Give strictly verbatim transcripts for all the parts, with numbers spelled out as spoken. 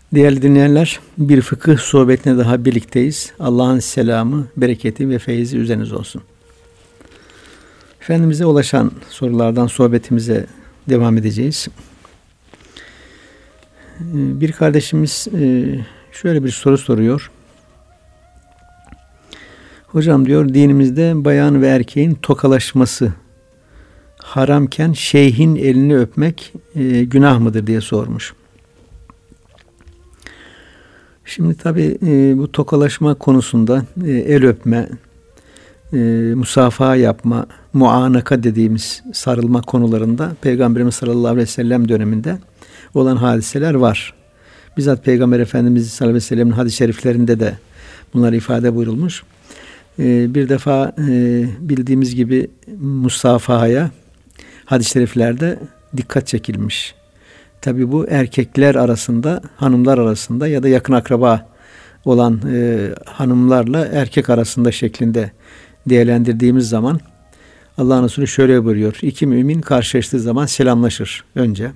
Değerli dinleyenler, bir fıkıh sohbetine daha birlikteyiz. Allah'ın selamı, bereketi ve feyzi üzerinize olsun. Efendimiz'e ulaşan sorulardan sohbetimize devam edeceğiz. Bir kardeşimiz şöyle bir soru soruyor. Hocam diyor, dinimizde bayan ve erkeğin tokalaşması haramken şeyhin elini öpmek günah mıdır diye sormuş. Şimdi tabii e, bu tokalaşma konusunda e, el öpme, e, musafaha yapma, muanaka dediğimiz sarılma konularında Peygamberimiz sallallahu aleyhi ve sellem döneminde olan hadiseler var. Bizzat Peygamber Efendimiz sallallahu aleyhi ve sellem'in hadis-i şeriflerinde de bunlar ifade buyurulmuş. E, bir defa e, bildiğimiz gibi musafahaya hadis-i şeriflerde dikkat çekilmiş. Tabii bu erkekler arasında, hanımlar arasında ya da yakın akraba olan e, hanımlarla erkek arasında şeklinde değerlendirdiğimiz zaman Allah'ın Resulü şöyle buyuruyor. İki mümin karşılaştığı zaman selamlaşır önce.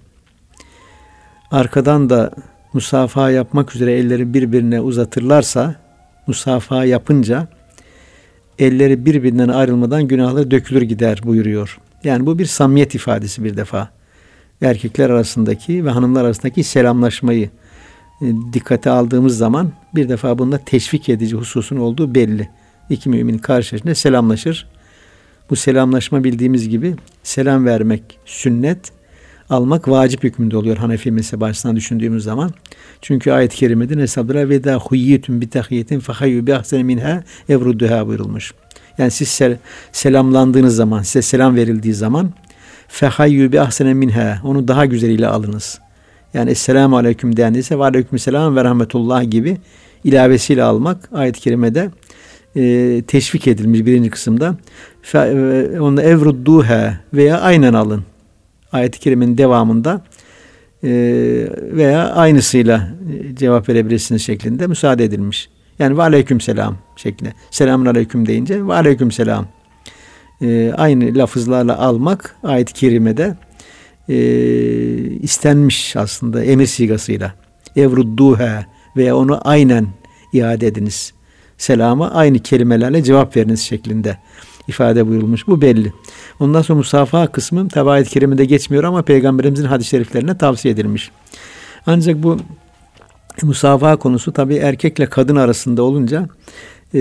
Arkadan da musafaha yapmak üzere elleri birbirine uzatırlarsa, musafaha yapınca elleri birbirinden ayrılmadan günahları dökülür gider buyuruyor. Yani bu bir samimiyet ifadesi bir defa. Erkekler arasındaki ve hanımlar arasındaki selamlaşmayı e, dikkate aldığımız zaman bir defa bunda teşvik edici hususun olduğu belli. İki mümin karşılaşınca selamlaşır. Bu selamlaşma bildiğimiz gibi selam vermek sünnet, almak vacip hükmünde oluyor Hanefi mezhebi açısından düşündüğümüz zaman. Çünkü ayet-i kerimede nesabdara ve da huyyitun bi tahiyetin fahayyu bi ahsene minha evrudduha buyurulmuş. Yani siz sel- selamlandığınız zaman, size selam verildiği zaman fehayyu bi ahsene minha, onu daha güzeliyle alınız. Yani esselamu aleyküm denilse ve aleykümselam ve rahmetullah gibi ilavesiyle almak ayet-i kerimede e, teşvik edilmiş birinci kısımda. Fe, e, onda evrudduha veya aynen alın. Ayet-i kerimenin devamında e, veya aynısıyla cevap verebilirsiniz şeklinde müsaade edilmiş. Yani ve aleykümselam şeklinde. Selamun aleyküm deyince ve aleykümselam. E, aynı lafızlarla almak ayet-i kerimede e, istenmiş aslında emir sigasıyla. Evrudduha veya onu aynen iade ediniz. Selama aynı kelimelerle cevap veriniz şeklinde ifade buyurulmuş. Bu belli. Ondan sonra musafaha kısmı tabi ayet-i kerimede geçmiyor ama Peygamberimizin hadis-i şeriflerine tavsiye edilmiş. Ancak bu musafaha konusu tabi erkekle kadın arasında olunca e,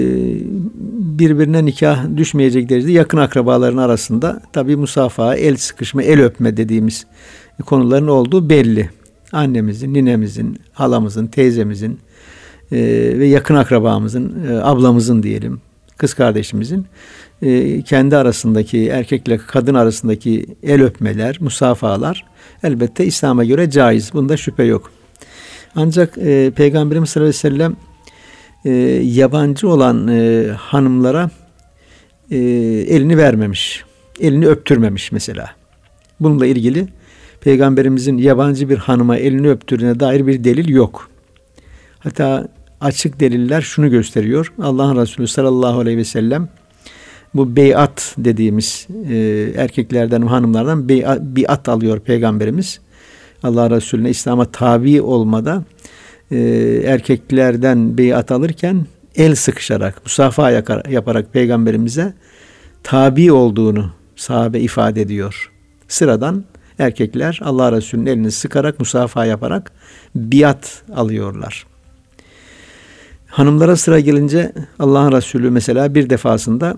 birbirine nikah düşmeyecek derecede yakın akrabaların arasında tabi musafaha, el sıkışma, el öpme dediğimiz konuların olduğu belli. Annemizin, ninemizin, halamızın, teyzemizin e, ve yakın akrabamızın, e, ablamızın diyelim, kız kardeşimizin e, kendi arasındaki, erkekle kadın arasındaki el öpmeler, musafahalar elbette İslam'a göre caiz. Bunda şüphe yok. Ancak e, Peygamberimiz sallallahu aleyhi ve sellem e, yabancı olan e, hanımlara e, elini vermemiş. Elini öptürmemiş mesela. Bununla ilgili Peygamberimizin yabancı bir hanıma elini öptürdüğüne dair bir delil yok. Hatta açık deliller şunu gösteriyor. Allah'ın Resulü sallallahu aleyhi ve sellem bu beyat dediğimiz e, erkeklerden ve hanımlardan beyat, biat alıyor Peygamberimiz. Allah Resulüne İslam'a tabi olmada e, erkeklerden beyat alırken el sıkışarak, musafaha yaparak Peygamberimize tabi olduğunu sahabe ifade ediyor. Sıradan erkekler Allah Resulü'nün elini sıkarak, musafaha yaparak biat alıyorlar. Hanımlara sıra gelince Allah'ın Resulü mesela bir defasında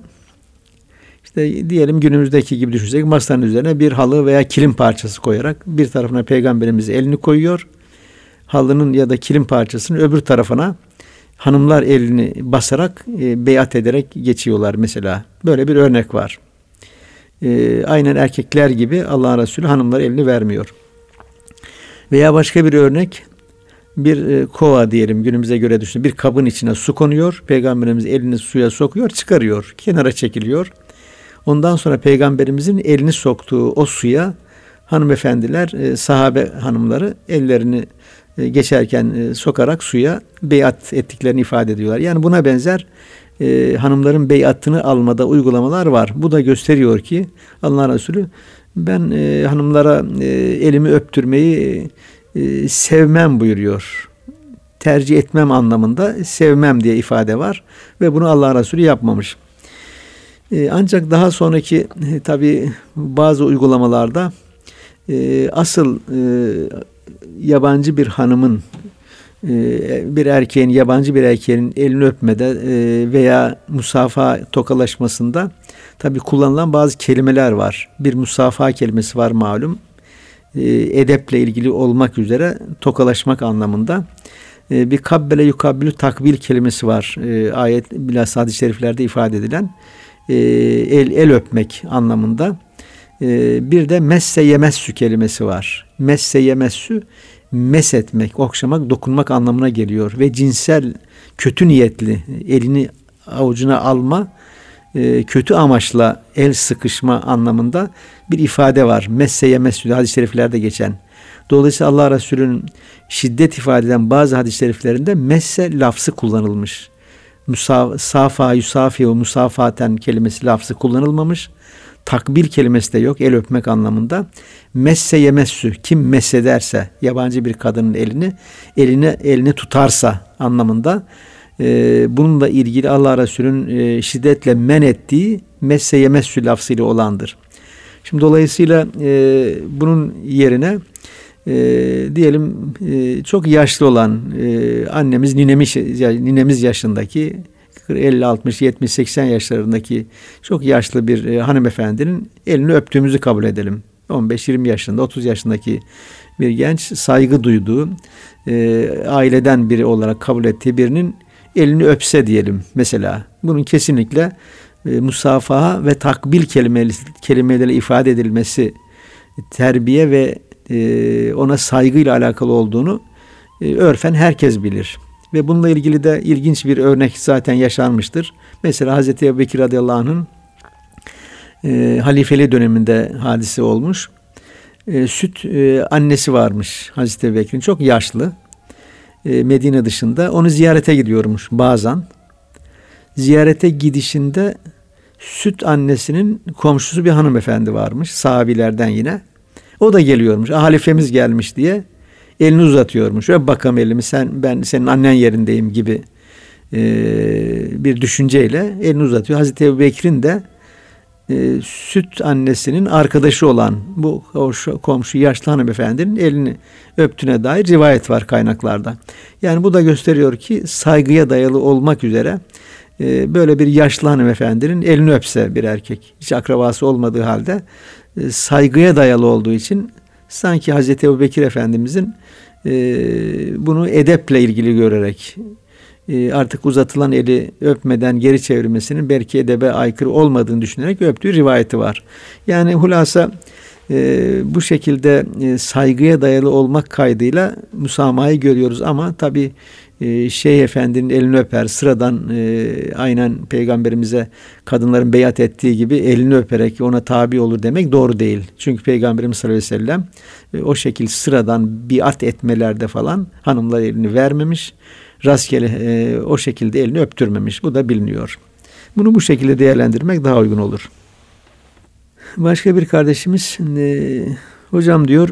işte diyelim günümüzdeki gibi düşünsek masanın üzerine bir halı veya kilim parçası koyarak bir tarafına Peygamberimiz elini koyuyor. Halının ya da kilim parçasının öbür tarafına hanımlar elini basarak e, beyat ederek geçiyorlar mesela. Böyle bir örnek var. E, aynen erkekler gibi Allah'ın Resulü hanımlara elini vermiyor. Veya başka bir örnek, bir e, kova diyelim günümüze göre düşünün. Bir kabın içine su konuyor. Peygamberimiz elini suya sokuyor, çıkarıyor. Kenara çekiliyor. Ondan sonra Peygamberimizin elini soktuğu o suya hanımefendiler, e, sahabe hanımları ellerini e, geçerken e, sokarak suya beyat ettiklerini ifade ediyorlar. Yani buna benzer e, hanımların beyatını almada uygulamalar var. Bu da gösteriyor ki Allah Resulü ben e, hanımlara e, elimi öptürmeyi e, sevmem buyuruyor. Tercih etmem anlamında sevmem diye ifade var ve bunu Allah Resulü yapmamış. E, ancak daha sonraki e, tabi bazı uygulamalarda e, asıl e, yabancı bir hanımın e, bir erkeğin yabancı bir erkeğin elini öpmede e, veya musafaha tokalaşmasında tabi kullanılan bazı kelimeler var. Bir musafaha kelimesi var malum. E, edeple ilgili olmak üzere tokalaşmak anlamında. E, bir kabbele yukabbilü takbil kelimesi var. E, ayet bilhassa hadis-i şeriflerde ifade edilen e, el el öpmek anlamında. E, bir de messe yemessü kelimesi var. Messe yemessü mes etmek, okşamak, dokunmak anlamına geliyor ve cinsel kötü niyetli elini avucuna alma, e, kötü amaçla el sıkışma anlamında bir ifade var. Messe yemessü hadis-i şeriflerde geçen. Dolayısıyla Allah Resulü'nün şiddet ifade eden bazı hadis-i şeriflerinde messe lafzı kullanılmış. Musa, safa, yusafi ve musafaten kelimesi lafzı kullanılmamış. Takbil kelimesi de yok el öpmek anlamında. Messe yemessü, kim messederse yabancı bir kadının elini elini elini tutarsa anlamında e, bununla ilgili Allah Resulü'nün e, şiddetle men ettiği messe yemessü lafzıyla olandır. Şimdi dolayısıyla e, bunun yerine e, diyelim e, çok yaşlı olan e, annemiz ninemiz, ninemiz yaşındaki elli altmış yetmiş seksen yaşlarındaki çok yaşlı bir e, hanımefendinin elini öptüğümüzü kabul edelim. on beş yirmi yaşında, otuz yaşındaki bir genç saygı duyduğu, e, aileden biri olarak kabul ettiği birinin elini öpse diyelim mesela. Bunun kesinlikle e, musafaha ve takbil kelimeli, kelimeleri ifade edilmesi terbiye ve e, ona saygıyla alakalı olduğunu e, örfen herkes bilir. Ve bununla ilgili de ilginç bir örnek zaten yaşanmıştır. Mesela Hazreti Ebubekir radıyallahu anh'ın e, halifeli döneminde hadise olmuş. E, süt e, annesi varmış Hazreti Ebubekir'in, çok yaşlı. E, Medine dışında. Onu ziyarete gidiyormuş bazen. Ziyarete gidişinde süt annesinin komşusu bir hanımefendi varmış. Sahabilerden yine. O da geliyormuş. Halifemiz gelmiş diye elini uzatıyormuş. Öp bakalım elimi, sen, ben senin annen yerindeyim gibi e, bir düşünceyle elini uzatıyor. Hazreti Ebubekir'in de e, süt annesinin arkadaşı olan bu komşu, komşu yaşlı hanımefendinin elini öptüğüne dair rivayet var kaynaklarda. Yani bu da gösteriyor ki saygıya dayalı olmak üzere e, böyle bir yaşlı hanımefendinin elini öpse bir erkek, hiç akrabası olmadığı halde e, saygıya dayalı olduğu için sanki Hazreti Ebubekir Efendimizin e, bunu edeple ilgili görerek e, artık uzatılan eli öpmeden geri çevirmesinin belki edebe aykırı olmadığını düşünerek öptüğü rivayeti var. Yani hulasa e, bu şekilde e, saygıya dayalı olmak kaydıyla müsamahayı görüyoruz ama tabi e, Şeyh Efendi'nin elini öper, sıradan e, aynen Peygamberimize kadınların beyat ettiği gibi elini öperek ona tabi olur demek doğru değil. Çünkü Peygamberimiz sallallahu aleyhi ve sellem e, o şekilde sıradan biat etmelerde falan hanımlar elini vermemiş. Rastgele e, o şekilde elini öptürmemiş. Bu da biliniyor. Bunu bu şekilde değerlendirmek daha uygun olur. Başka bir kardeşimiz e, hocam diyor,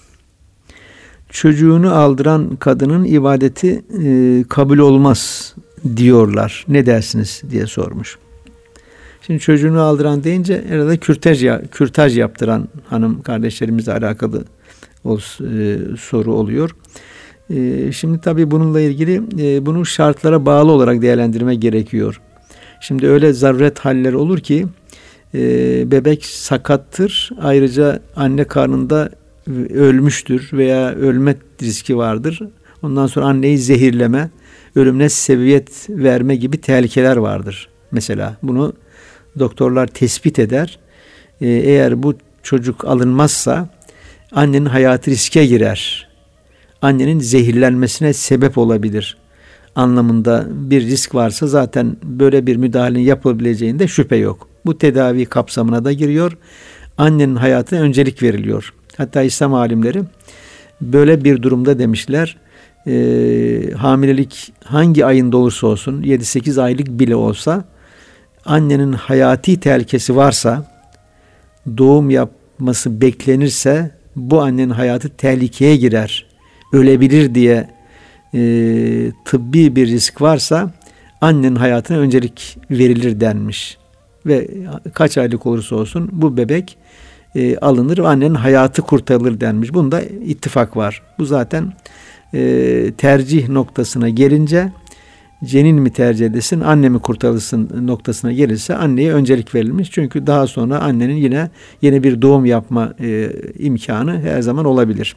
çocuğunu aldıran kadının ibadeti e, kabul olmaz diyorlar. Ne dersiniz diye sormuş. Şimdi çocuğunu aldıran deyince herhalde kürtaj, kürtaj yaptıran hanım kardeşlerimizle alakalı o, e, soru oluyor. E, şimdi tabii bununla ilgili e, bunu şartlara bağlı olarak değerlendirme gerekiyor. Şimdi öyle zaruret halleri olur ki e, bebek sakattır. Ayrıca anne karnında ölmüştür veya ölme riski vardır. Ondan sonra anneyi zehirleme, ölümüne sebebiyet verme gibi tehlikeler vardır. Mesela bunu doktorlar tespit eder. Ee, eğer bu çocuk alınmazsa annenin hayatı riske girer. Annenin zehirlenmesine sebep olabilir anlamında bir risk varsa zaten böyle bir müdahalenin yapılabileceğinde şüphe yok. Bu tedavi kapsamına da giriyor. Annenin hayatına öncelik veriliyor. Hatta İslam alimleri böyle bir durumda demişler, e, hamilelik hangi ayında olursa olsun, yedi sekiz aylık bile olsa, annenin hayati tehlikesi varsa, doğum yapması beklenirse bu annenin hayatı tehlikeye girer. ölebilir diye e, tıbbi bir risk varsa annenin hayatına öncelik verilir denmiş. Ve kaç aylık olursa olsun bu bebek e, alınır ve annenin hayatı kurtarılır denmiş. Bunda ittifak var. Bu zaten e, tercih noktasına gelince cenin mi tercih edesin, anne mi kurtarılsın noktasına gelirse anneye öncelik verilmiş. Çünkü daha sonra annenin yine yeni bir doğum yapma e, imkanı her zaman olabilir.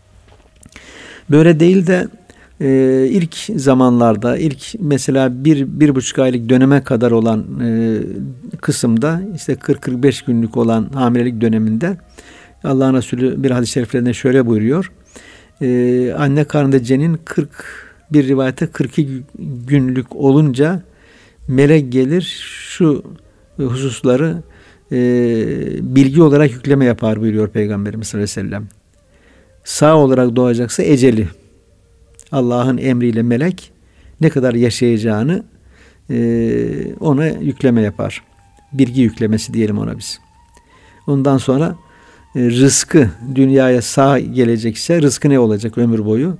Böyle değil de e, ilk zamanlarda, ilk mesela bir, bir buçuk aylık döneme kadar olan e, kısımda, işte kırk kırk beş günlük olan hamilelik döneminde Allah'ın Resulü bir hadis-i şeriflerinde şöyle buyuruyor. E, anne karnında cenin kırk bir rivayette kırk iki günlük olunca melek gelir, şu hususları e, bilgi olarak yükleme yapar buyuruyor Peygamberimiz sallallahu aleyhi ve sellem. Sağ olarak doğacaksa eceli, Allah'ın emriyle melek ne kadar yaşayacağını e, ona yükleme yapar. Bilgi yüklemesi diyelim ona biz. Ondan sonra e, rızkı, dünyaya sağ gelecekse rızkı ne olacak ömür boyu?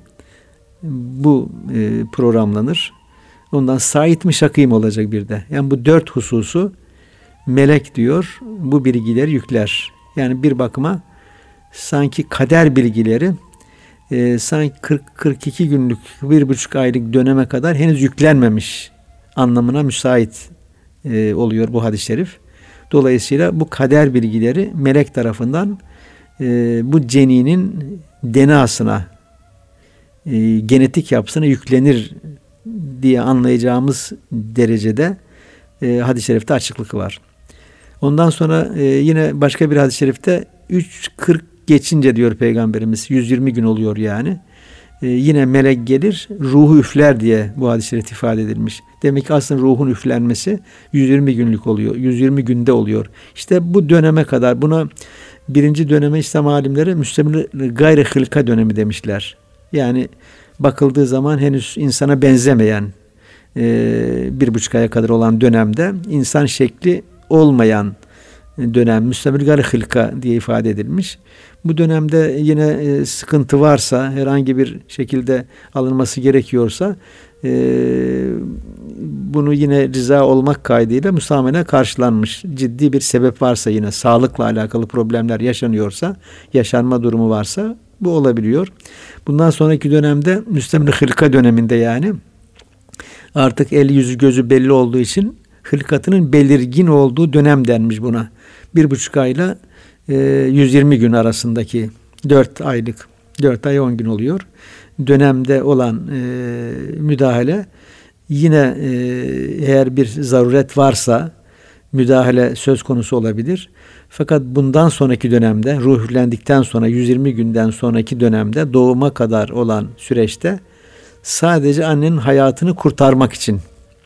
Bu e, programlanır. Ondan sait mi şakî mi olacak bir de. Yani bu dört hususu melek diyor, bu bilgileri yükler. Yani bir bakıma sanki kader bilgileri e, sanki kırk kırk iki günlük, bir buçuk aylık döneme kadar henüz yüklenmemiş anlamına müsait e, oluyor bu hadis-i şerif. Dolayısıyla bu kader bilgileri melek tarafından e, bu ceninin D N A'sına, e, genetik yapısına yüklenir diye anlayacağımız derecede e, hadis-i şerifte açıklık var. Ondan sonra e, yine başka bir hadis-i şerifte üç kırk geçince diyor Peygamberimiz, yüz yirmi gün oluyor yani. E, yine melek gelir, ruhu üfler diye bu hadis-i şerif ifade edilmiş. Demek ki aslında ruhun üflenmesi yüz yirmi günlük oluyor. yüz yirmi günde oluyor. İşte bu döneme kadar, buna birinci döneme İslam alimleri müstemil gayri hılka dönemi demişler. Yani bakıldığı zaman henüz insana benzemeyen e, bir buçuk aya kadar olan dönemde insan şekli olmayan dönem müstemil gayri hılka diye ifade edilmiş. Bu dönemde yine e, sıkıntı varsa, herhangi bir şekilde alınması gerekiyorsa e, bunu yine rıza olmak kaydıyla müsamene karşılanmış. Ciddi bir sebep varsa, yine sağlıkla alakalı problemler yaşanıyorsa, yaşanma durumu varsa bu olabiliyor. Bundan sonraki dönemde müstemil hılka döneminde, yani artık eli yüzü gözü belli olduğu için hılkatının belirgin olduğu dönem denmiş buna. Bir buçuk ayla e, yüz yirmi gün arasındaki dört aylık, dört ay on gün oluyor. Dönemde olan e, müdahale, yine e, eğer bir zaruret varsa müdahale söz konusu olabilir. Fakat bundan sonraki dönemde, ruh üflendikten sonra yüz yirmi günden sonraki dönemde, doğuma kadar olan süreçte sadece annenin hayatını kurtarmak için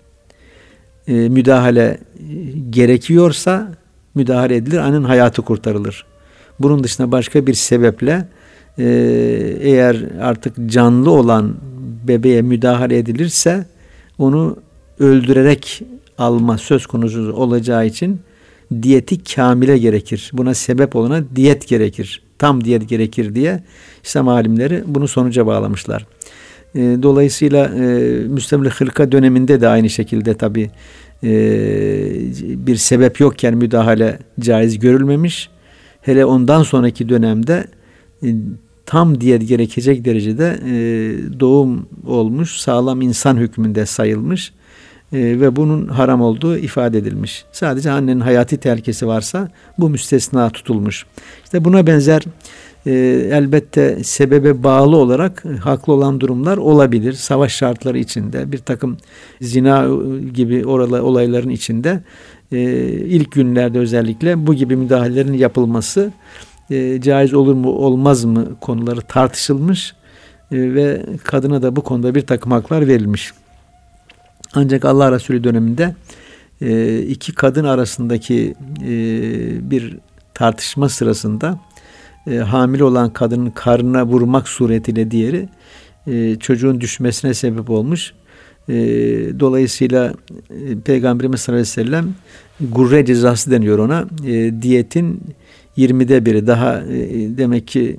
e, müdahale gerekiyorsa müdahale edilir, annenin hayatı kurtarılır. Bunun dışında başka bir sebeple e, eğer artık canlı olan bebeğe müdahale edilirse onu öldürerek alma söz konusu olacağı için diyeti kamile gerekir. Buna sebep olana diyet gerekir. Tam diyet gerekir diye İslam alimleri bunu sonuca bağlamışlar. E, dolayısıyla e, müstemil hılka döneminde de aynı şekilde tabi e, bir sebep yokken müdahale caiz görülmemiş. Hele ondan sonraki dönemde e, tam diyet gerekecek derecede e, doğum olmuş, sağlam insan hükmünde sayılmış e, ve bunun haram olduğu ifade edilmiş. Sadece annenin hayati tehlikesi varsa bu müstesna tutulmuş. İşte buna benzer e, elbette sebebe bağlı olarak haklı olan durumlar olabilir. Savaş şartları içinde, bir takım zina gibi oralı olayların içinde e, ilk günlerde özellikle bu gibi müdahalelerin yapılması E, caiz olur mu olmaz mı konuları tartışılmış e, ve kadına da bu konuda bir takım haklar verilmiş. Ancak Allah Resulü döneminde e, iki kadın arasındaki e, bir tartışma sırasında e, hamile olan kadının karnına vurmak suretiyle diğeri e, çocuğun düşmesine sebep olmuş. E, dolayısıyla e, Peygamberimiz sallallahu aleyhi ve sellem gurre cezası deniyor ona. E, diyetin yirmide biri, daha e, demek ki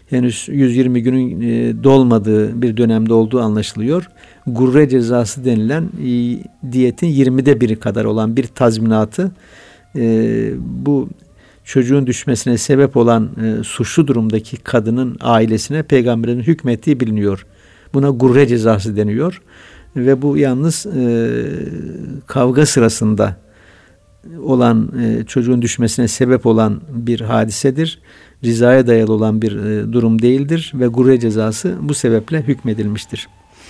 henüz yüz yirmi günün e, dolmadığı bir dönemde olduğu anlaşılıyor. Gurre cezası denilen e, diyetin yirmide biri kadar olan bir tazminatı e, bu çocuğun düşmesine sebep olan e, suçlu durumdaki kadının ailesine Peygamberin hükmettiği biliniyor. Buna gurre cezası deniyor. Ve bu yalnız e, kavga sırasında olan e, çocuğun düşmesine sebep olan bir hadisedir. Rizaya dayalı olan bir e, durum değildir ve gurre cezası bu sebeple hükmedilmiştir.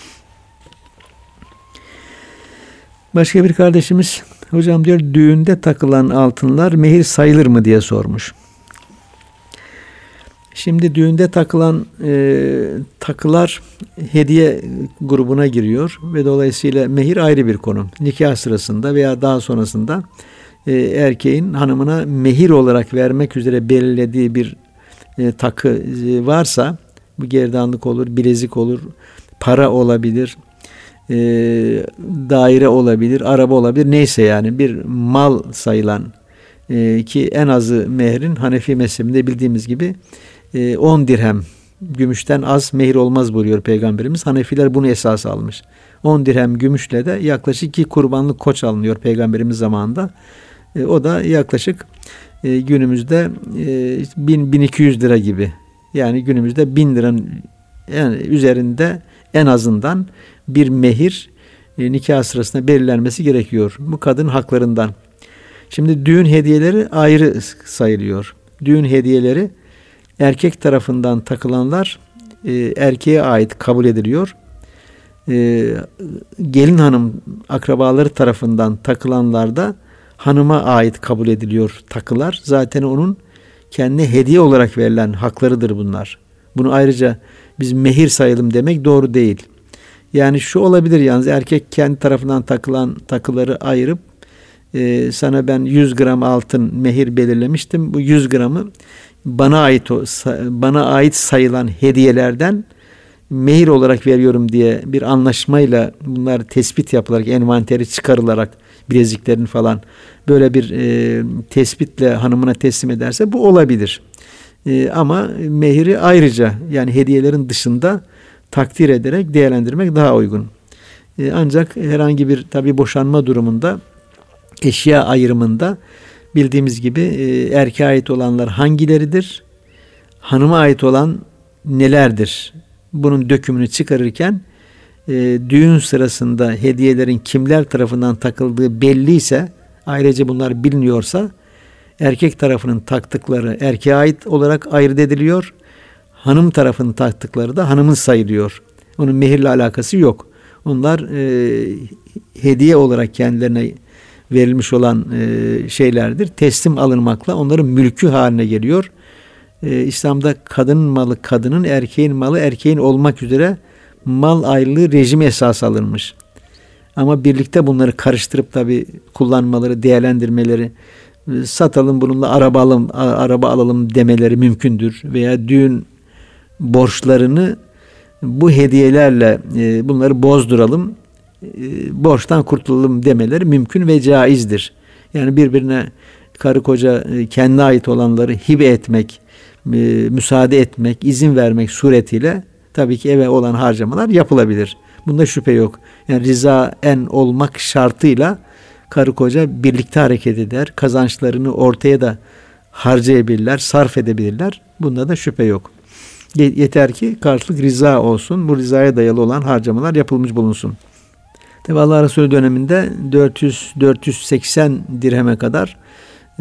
Başka bir kardeşimiz, hocam diyor, düğünde takılan altınlar mehir sayılır mı diye sormuş. Şimdi düğünde takılan e, takılar hediye grubuna giriyor ve dolayısıyla mehir ayrı bir konu. Nikah sırasında veya daha sonrasında e, erkeğin hanımına mehir olarak vermek üzere belirlediği bir e, takı e, varsa, bu gerdanlık olur, bilezik olur, para olabilir, e, daire olabilir, araba olabilir, neyse yani bir mal sayılan e, ki en azı mehrin Hanefi mezhebinde bildiğimiz gibi on dirhem, gümüşten az mehir olmaz buyuruyor Peygamberimiz. Hanefiler bunu esas almış. on dirhem gümüşle de yaklaşık iki kurbanlık koç alınıyor Peygamberimiz zamanında. E, o da yaklaşık e, günümüzde e, bin bin iki yüz lira gibi. Yani günümüzde bin liranın yani üzerinde en azından bir mehir e, nikah sırasında belirlenmesi gerekiyor. Bu kadın haklarından. Şimdi düğün hediyeleri ayrı sayılıyor. Düğün hediyeleri erkek tarafından takılanlar e, erkeğe ait kabul ediliyor. E, gelin hanım akrabaları tarafından takılanlar da hanıma ait kabul ediliyor takılar. Zaten onun kendine hediye olarak verilen haklarıdır bunlar. Bunu ayrıca biz mehir sayalım demek doğru değil. Yani şu olabilir, yalnız erkek kendi tarafından takılan takıları ayırıp e, sana ben yüz gram altın mehir belirlemiştim. Bu yüz gramı bana ait bana ait sayılan hediyelerden mehir olarak veriyorum diye bir anlaşmayla bunlar tespit yapılarak, envanteri çıkarılarak bileziklerin falan böyle bir e, tespitle hanımına teslim ederse bu olabilir. E, ama mehiri ayrıca, yani hediyelerin dışında takdir ederek değerlendirmek daha uygun. E, ancak herhangi bir tabii boşanma durumunda eşya ayrımında bildiğimiz gibi e, erkeğe ait olanlar hangileridir? Hanıma ait olan nelerdir? Bunun dökümünü çıkarırken e, düğün sırasında hediyelerin kimler tarafından takıldığı belliyse, ayrıca bunlar biliniyorsa erkek tarafının taktıkları erkeğe ait olarak ayırt ediliyor. Hanım tarafının taktıkları da hanımın sayılıyor. Onun mehirle alakası yok. Onlar e, hediye olarak kendilerine verilmiş olan e, şeylerdir. Teslim alınmakla onların mülkü haline geliyor. E, İslam'da kadının malı kadının, erkeğin malı erkeğin olmak üzere mal ayrılığı rejimi esas alınmış. Ama birlikte bunları karıştırıp tabii kullanmaları, değerlendirmeleri, e, satalım bununla araba alalım, araba alalım demeleri mümkündür. Veya düğün borçlarını bu hediyelerle e, bunları bozduralım, borçtan kurtulalım demeleri mümkün ve caizdir. Yani birbirine karı koca kendine ait olanları hibe etmek, müsaade etmek, izin vermek suretiyle tabii ki eve olan harcamalar yapılabilir. Bunda şüphe yok. Yani riza en olmak şartıyla karı koca birlikte hareket eder. Kazançlarını ortaya da harcayabilirler, sarf edebilirler. Bunda da şüphe yok. Yeter ki karşılık riza olsun. Bu rizaya dayalı olan harcamalar yapılmış bulunsun. Tabi Allah Resulü döneminde dört yüz dört yüz seksen dirheme kadar e,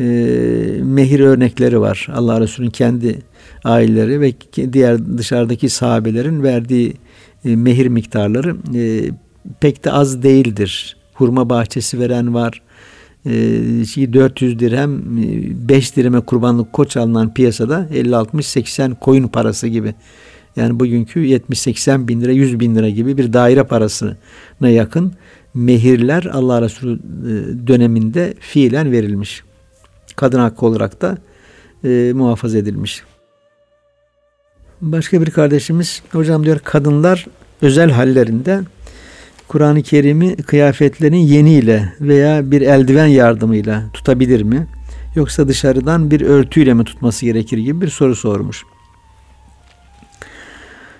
mehir örnekleri var. Allah Resulü'nün kendi aileleri ve diğer dışarıdaki sahabelerin verdiği e, mehir miktarları e, pek de az değildir. Hurma bahçesi veren var. E, dört yüz dirhem, beş dirheme kurbanlık koç alınan piyasada elli altmış seksen koyun parası gibi. Yani bugünkü yetmiş seksen bin lira, yüz bin lira gibi bir daire parasına yakın mehirler Allah Resulü döneminde fiilen verilmiş. Kadın hakkı olarak da e, muhafaza edilmiş. Başka bir kardeşimiz, hocam diyor, kadınlar özel hallerinde Kur'an-ı Kerim'i kıyafetlerinin yeniyle veya bir eldiven yardımıyla tutabilir mi? Yoksa dışarıdan bir örtüyle mi tutması gerekir gibi bir soru sormuş.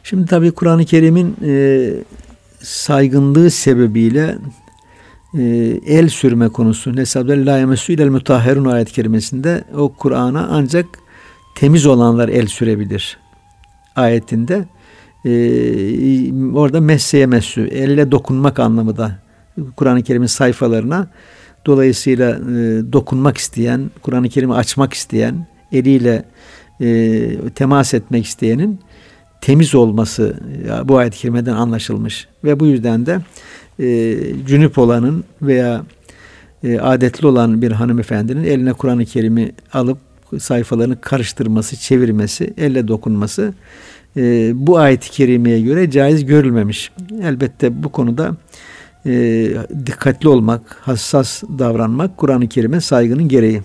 Şimdi tabii Kur'an-ı Kerim'in e, saygınlığı sebebiyle e, el sürme konusu Nesabel la yemessu ilel mutahherun ayet-i kerimesinde o Kur'an'a ancak temiz olanlar el sürebilir ayetinde. Ee, orada messe messü, elle dokunmak anlamı da Kur'an-ı Kerim'in sayfalarına, dolayısıyla e, dokunmak isteyen, Kur'an-ı Kerim'i açmak isteyen, eliyle e, temas etmek isteyenin temiz olması e, bu ayet-i kerimeden anlaşılmış ve bu yüzden de e, cünüp olanın veya e, adetli olan bir hanımefendinin eline Kur'an-ı Kerim'i alıp sayfalarını karıştırması, çevirmesi, elle dokunması e, bu ayet-i kerimeye göre caiz görülmemiş. Elbette bu konuda e, dikkatli olmak, hassas davranmak Kur'an-ı Kerim'e saygının gereği.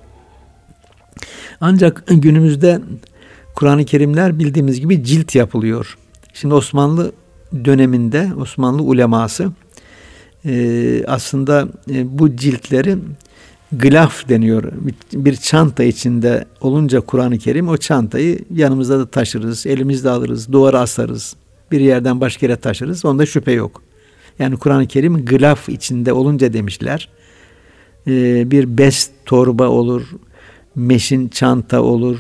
Ancak günümüzde Kur'an-ı Kerimler bildiğimiz gibi cilt yapılıyor. Şimdi Osmanlı döneminde Osmanlı uleması e, aslında e, bu ciltleri gılaf deniyor. Bir çanta içinde olunca Kur'an-ı Kerim, o çantayı yanımızda da taşırız, elimizde alırız, duvara asarız, bir yerden başka yere taşırız. Onda şüphe yok. Yani Kur'an-ı Kerim gılaf içinde olunca demişler. Ee, bir bez torba olur, meşin çanta olur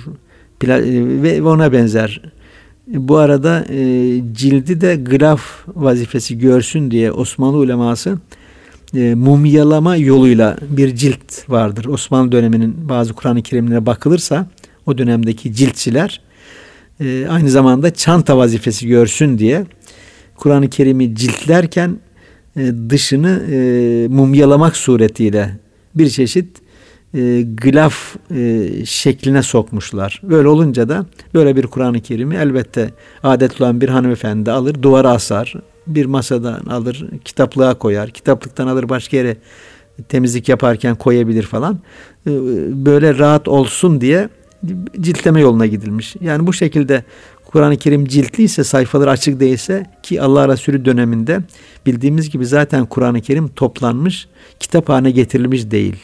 ve ona benzer. Bu arada e, cildi de gılaf vazifesi görsün diye Osmanlı uleması E, mumyalama yoluyla bir cilt vardır. Osmanlı döneminin bazı Kur'an-ı Kerimlere bakılırsa o dönemdeki ciltçiler e, aynı zamanda çanta vazifesi görsün diye Kur'an-ı Kerim'i ciltlerken e, dışını e, mumyalamak suretiyle bir çeşit e, gılaf e, şekline sokmuşlar. Böyle olunca da böyle bir Kur'an-ı Kerim'i elbette adetli olan bir hanımefendi alır, duvara asar, bir masadan alır, kitaplığa koyar, kitaplıktan alır başka yere temizlik yaparken koyabilir falan. Böyle rahat olsun diye ciltleme yoluna gidilmiş. Yani bu şekilde Kur'an-ı Kerim ciltliyse, sayfaları açık değilse, ki Allah Resulü döneminde bildiğimiz gibi zaten Kur'an-ı Kerim toplanmış, kitap haline getirilmiş değil.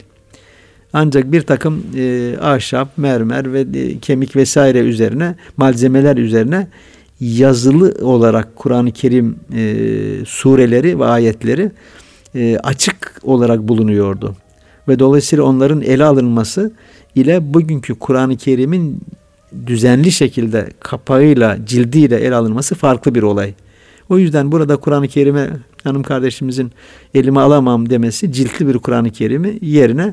Ancak bir takım e, ahşap, mermer ve e, kemik vesaire üzerine, malzemeler üzerine yazılı olarak Kur'an-ı Kerim e, sureleri ve ayetleri e, açık olarak bulunuyordu. Ve dolayısıyla onların ele alınması ile bugünkü Kur'an-ı Kerim'in düzenli şekilde kapağıyla, cildiyle ele alınması farklı bir olay. O yüzden burada Kur'an-ı Kerim'e hanım kardeşimizin elime alamam demesi, ciltli bir Kur'an-ı Kerim'i yerine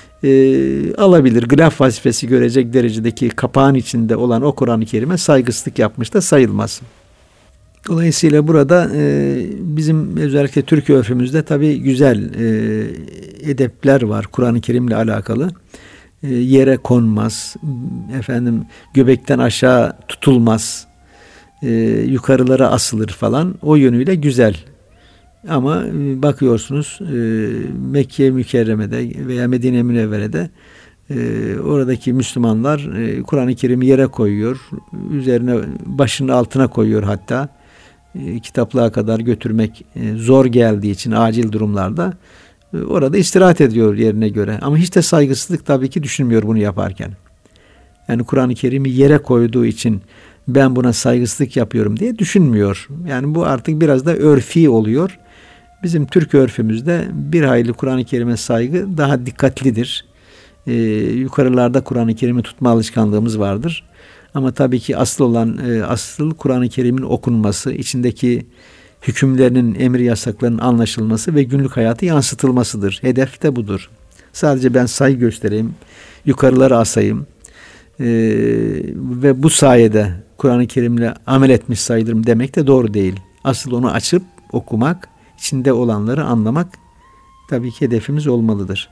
e, alabilir. Gılaf vazifesi görecek derecedeki kapağın içinde olan o Kur'an-ı Kerim'e saygısızlık yapmış da sayılmaz. Dolayısıyla burada e, bizim özellikle Türk örfümüzde tabii güzel e, edepler var Kur'an-ı Kerim'le alakalı. E, yere konmaz, efendim göbekten aşağı tutulmaz, e, yukarılara asılır falan. O yönüyle güzel. Ama e, bakıyorsunuz e, Mekke Mükerreme'de veya Medine Münevvere'de e, oradaki Müslümanlar e, Kur'an-ı Kerim'i yere koyuyor, üzerine başının altına koyuyor hatta. Kitaplığa kadar götürmek zor geldiği için acil durumlarda orada istirahat ediyor yerine göre. Ama hiç de saygısızlık tabii ki düşünmüyor bunu yaparken. Yani Kur'an-ı Kerim'i yere koyduğu için ben buna saygısızlık yapıyorum diye düşünmüyor. Yani bu artık biraz da örfi oluyor. Bizim Türk örfümüzde bir hayli Kur'an-ı Kerim'e saygı daha dikkatlidir. Ee, yukarılarda Kur'an-ı Kerim'i tutma alışkanlığımız vardır. Ama tabii ki asıl olan, e, asıl Kur'an-ı Kerim'in okunması, içindeki hükümlerinin, emri yasaklarının anlaşılması ve günlük hayatı yansıtılmasıdır. Hedef de budur. Sadece ben saygı göstereyim, yukarılara asayım e, ve bu sayede Kur'an-ı Kerim'le amel etmiş sayılırım demek de doğru değil. Asıl onu açıp okumak, içinde olanları anlamak tabii ki hedefimiz olmalıdır.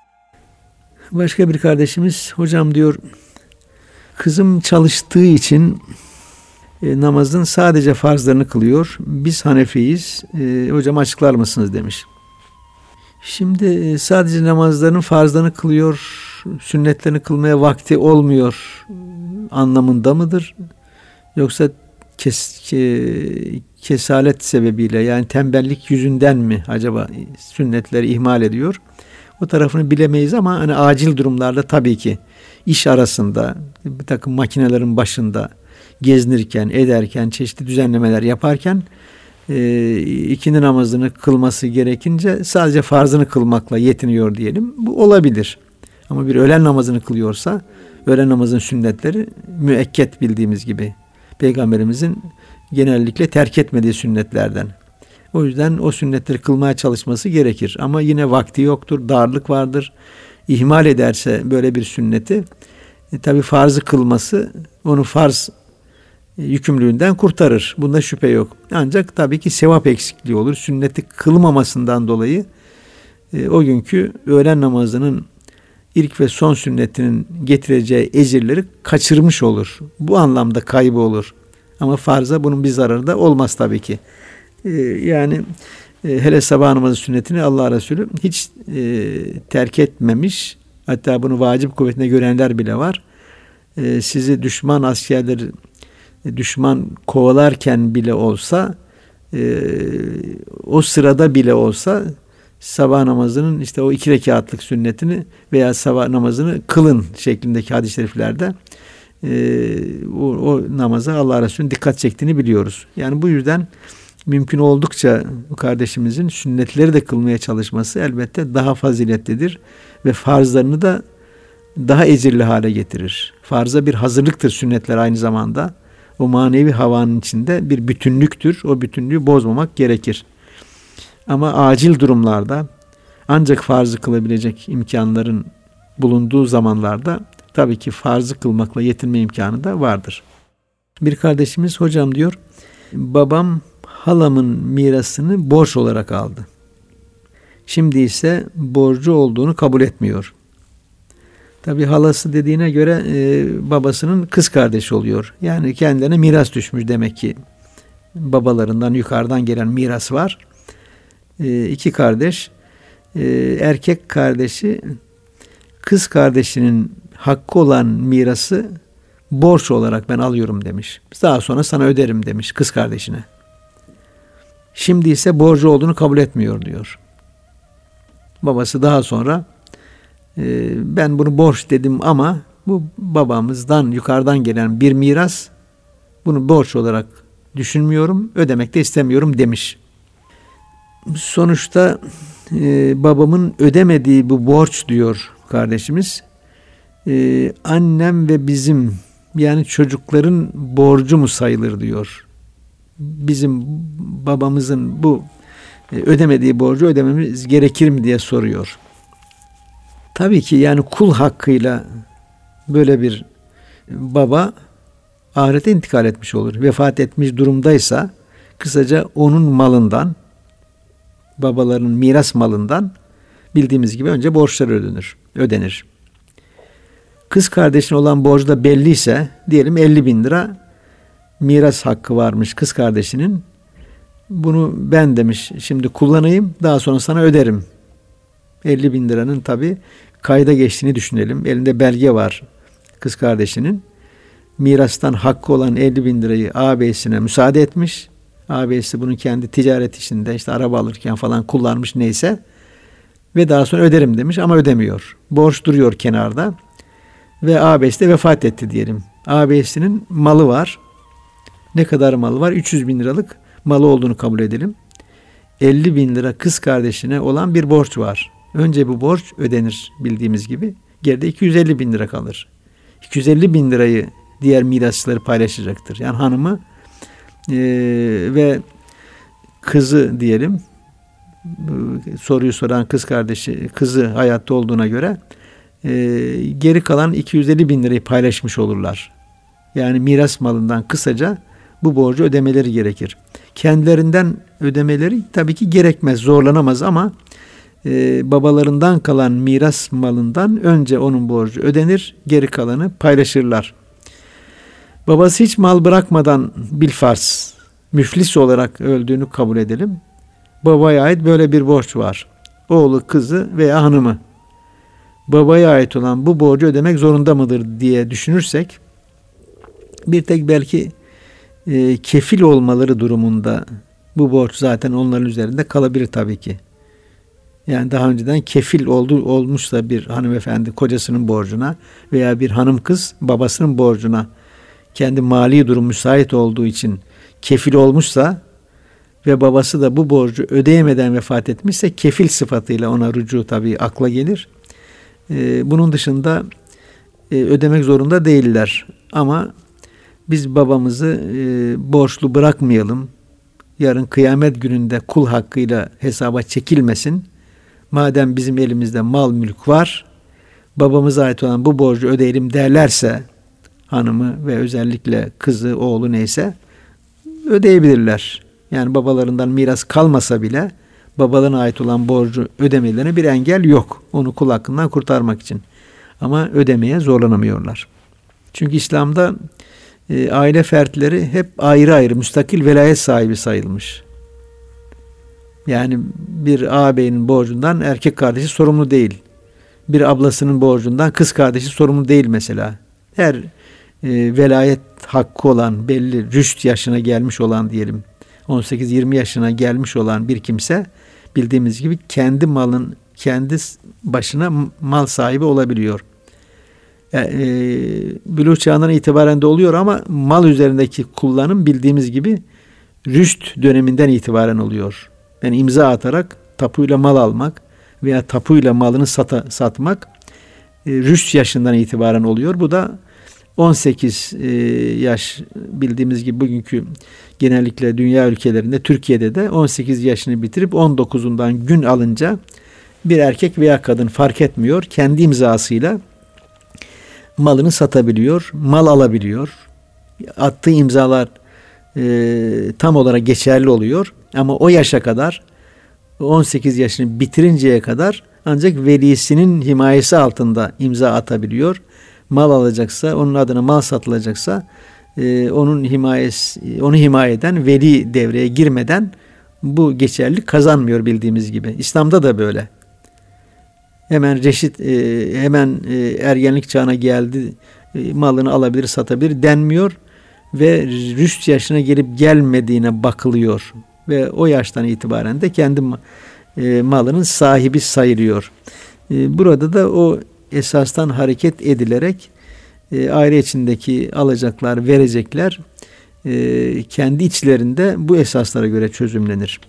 Başka bir kardeşimiz, hocam diyor, kızım çalıştığı için e, namazın sadece farzlarını kılıyor. Biz Hanefiyiz. E, hocam açıklar mısınız demiş. Şimdi e, sadece namazların farzlarını kılıyor, sünnetlerini kılmaya vakti olmuyor anlamında mıdır? Yoksa kes, ke, kesalet sebebiyle, yani tembellik yüzünden mi acaba sünnetleri ihmal ediyor? O tarafını bilemeyiz ama hani acil durumlarda tabii ki iş arasında, bir takım makinelerin başında gezinirken, ederken, çeşitli düzenlemeler yaparken e, ikindi namazını kılması gerekince sadece farzını kılmakla yetiniyor diyelim. Bu olabilir. Ama bir öğlen namazını kılıyorsa öğlen namazın sünnetleri müekket bildiğimiz gibi. Peygamberimizin genellikle terk etmediği sünnetlerden. O yüzden o sünnetleri kılmaya çalışması gerekir. Ama yine vakti yoktur, darlık vardır. İhmal ederse böyle bir sünneti, e, tabi farzı kılması onu farz e, yükümlülüğünden kurtarır. Bunda şüphe yok. Ancak tabii ki sevap eksikliği olur. Sünneti kılmamasından dolayı e, o günkü öğlen namazının ilk ve son sünnetinin getireceği ecirleri kaçırmış olur. Bu anlamda kaybı olur. Ama farza bunun bir zararı da olmaz tabii ki. Ee, yani e, hele sabah namazı sünnetini Allah Resulü hiç e, terk etmemiş. Hatta bunu vacip kuvvetine görenler bile var. E, sizi düşman askerler, düşman kovalarken bile olsa, e, o sırada bile olsa sabah namazının işte o iki rekatlık sünnetini veya sabah namazını kılın şeklindeki hadis-i şeriflerde e, o, o namaza Allah Resulü'nün dikkat çektiğini biliyoruz. Yani bu yüzden mümkün oldukça bu kardeşimizin sünnetleri de kılmaya çalışması elbette daha faziletlidir ve farzlarını da daha ecirli hale getirir. Farza bir hazırlıktır sünnetler aynı zamanda. O manevi havanın içinde bir bütünlüktür. O bütünlüğü bozmamak gerekir. Ama acil durumlarda ancak farzı kılabilecek imkanların bulunduğu zamanlarda tabii ki farzı kılmakla yetinme imkanı da vardır. Bir kardeşimiz, hocam diyor, babam halamın mirasını borç olarak aldı. Şimdi ise borcu olduğunu kabul etmiyor. Tabii halası dediğine göre e, babasının kız kardeşi oluyor. Yani kendilerine miras düşmüş demek ki. Babalarından yukarıdan gelen miras var. E, iki kardeş. E, erkek kardeşi kız kardeşinin hakkı olan mirası borç olarak ben alıyorum demiş. Daha sonra sana öderim demiş kız kardeşine. Şimdi ise borcu olduğunu kabul etmiyor diyor. Babası daha sonra e, ben bunu borç dedim ama bu babamızdan yukarıdan gelen bir miras, bunu borç olarak düşünmüyorum, ödemek de istemiyorum demiş. Sonuçta e, babamın ödemediği bu borç diyor kardeşimiz, e, annem ve bizim, yani çocukların borcu mu sayılır diyor. Bizim babamızın bu e, ödemediği borcu ödememiz gerekir mi diye soruyor. Tabii ki yani kul hakkıyla böyle bir baba ahirete intikal etmiş olur. Vefat etmiş durumdaysa kısaca onun malından, babaların miras malından bildiğimiz gibi önce borçları ödenir. ödenir. Kız kardeşine olan borcu da belliyse, diyelim elli bin lira miras hakkı varmış kız kardeşinin. Bunu ben demiş şimdi kullanayım, daha sonra sana öderim. elli bin liranın tabi kayda geçtiğini düşünelim. Elinde belge var kız kardeşinin. Mirastan hakkı olan elli bin lirayı ağabeyisine müsaade etmiş. Ağabeyisi bunu kendi ticaret işinde işte araba alırken falan kullanmış neyse. Ve daha sonra öderim demiş ama ödemiyor. Borç duruyor kenarda. Ve ağabeyisi de vefat etti diyelim. Ağabeyisinin malı var. Ne kadar malı var? üç yüz bin liralık malı olduğunu kabul edelim. elli bin lira kız kardeşine olan bir borç var. Önce bu borç ödenir bildiğimiz gibi. Geride iki yüz elli bin lira kalır. iki yüz elli bin lirayı diğer mirasçıları paylaşacaktır. Yani hanımı e, ve kızı diyelim, soruyu soran kız kardeşi, kızı hayatta olduğuna göre e, geri kalan iki yüz elli bin lirayı paylaşmış olurlar. Yani miras malından kısaca bu borcu ödemeleri gerekir. Kendilerinden ödemeleri tabii ki gerekmez, zorlanamaz ama e, babalarından kalan miras malından önce onun borcu ödenir, geri kalanı paylaşırlar. Babası hiç mal bırakmadan bilfarz müflis olarak öldüğünü kabul edelim. Babaya ait böyle bir borç var. Oğlu, kızı veya hanımı. Babaya ait olan bu borcu ödemek zorunda mıdır diye düşünürsek, bir tek belki e, kefil olmaları durumunda bu borç zaten onların üzerinde kalabilir tabii ki. Yani daha önceden kefil oldu, olmuşsa bir hanımefendi kocasının borcuna veya bir hanım kız babasının borcuna kendi mali durum müsait olduğu için kefil olmuşsa ve babası da bu borcu ödeyemeden vefat etmişse kefil sıfatıyla ona rücu tabii akla gelir. Ee, bunun dışında e, ödemek zorunda değiller. Ama biz babamızı e, borçlu bırakmayalım. Yarın kıyamet gününde kul hakkıyla hesaba çekilmesin. Madem bizim elimizde mal mülk var, babamıza ait olan bu borcu ödeyelim derlerse hanımı ve özellikle kızı, oğlu neyse ödeyebilirler. Yani babalarından miras kalmasa bile babalarına ait olan borcu ödemelerine bir engel yok. Onu kul hakkından kurtarmak için. Ama ödemeye zorlanamıyorlar. Çünkü İslam'da e, aile fertleri hep ayrı ayrı müstakil velayet sahibi sayılmış. Yani bir ağabeyinin borcundan erkek kardeşi sorumlu değil. Bir ablasının borcundan kız kardeşi sorumlu değil mesela. Her e, velayet hakkı olan, belli rüşt yaşına gelmiş olan diyelim, on sekiz yirmi yaşına gelmiş olan bir kimse bildiğimiz gibi kendi malın kendi başına mal sahibi olabiliyor. Yani, e, buluğ çağından itibaren de oluyor ama mal üzerindeki kullanım bildiğimiz gibi rüşt döneminden itibaren oluyor. Yani imza atarak tapuyla mal almak veya tapuyla malını sata, satmak e, rüşt yaşından itibaren oluyor. Bu da on sekiz e, yaş bildiğimiz gibi bugünkü genellikle dünya ülkelerinde, Türkiye'de de on sekiz yaşını bitirip on dokuzundan gün alınca bir erkek veya kadın fark etmiyor. Kendi imzasıyla malını satabiliyor, mal alabiliyor. Attığı imzalar e, tam olarak geçerli oluyor. Ama o yaşa kadar, on sekiz yaşını bitirinceye kadar ancak velisinin himayesi altında imza atabiliyor. Mal alacaksa, onun adına mal satılacaksa e, onun himayesi, onu himaye eden veli devreye girmeden bu geçerlilik kazanmıyor bildiğimiz gibi. İslam'da da böyle. Hemen reşit, e, hemen e, ergenlik çağına geldi, e, malını alabilir, satabilir denmiyor ve rüşt yaşına gelip gelmediğine bakılıyor ve o yaştan itibaren de kendi e, malının sahibi sayılıyor. E, burada da o esastan hareket edilerek e, aile içindeki alacaklar, verecekler e, kendi içlerinde bu esaslara göre çözümlenir.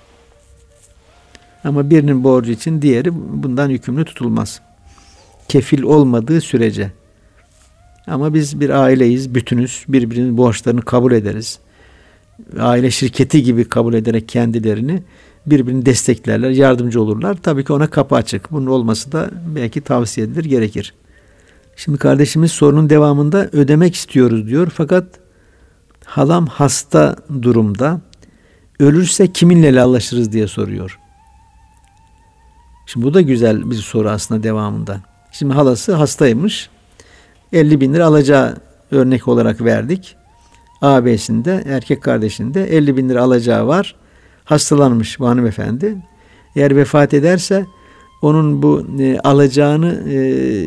Ama birinin borcu için diğeri bundan yükümlü tutulmaz. Kefil olmadığı sürece. Ama biz bir aileyiz, bütünüz. Birbirinin borçlarını kabul ederiz. Aile şirketi gibi kabul ederek kendilerini birbirini desteklerler, yardımcı olurlar. Tabii ki ona kapı açık. Bunun olması da belki tavsiye edilir, gerekir. Şimdi kardeşimiz sorunun devamında ödemek istiyoruz diyor. Fakat halam hasta durumda. Ölürse kiminle helallaşırız diye soruyor. Şimdi bu da güzel bir soru aslında devamında. Şimdi halası hastaymış. elli bin lira alacağı örnek olarak verdik. Ağabeyisinde, erkek kardeşinde elli bin lira alacağı var. Hastalanmış bu hanımefendi. Eğer vefat ederse onun bu e, alacağını e,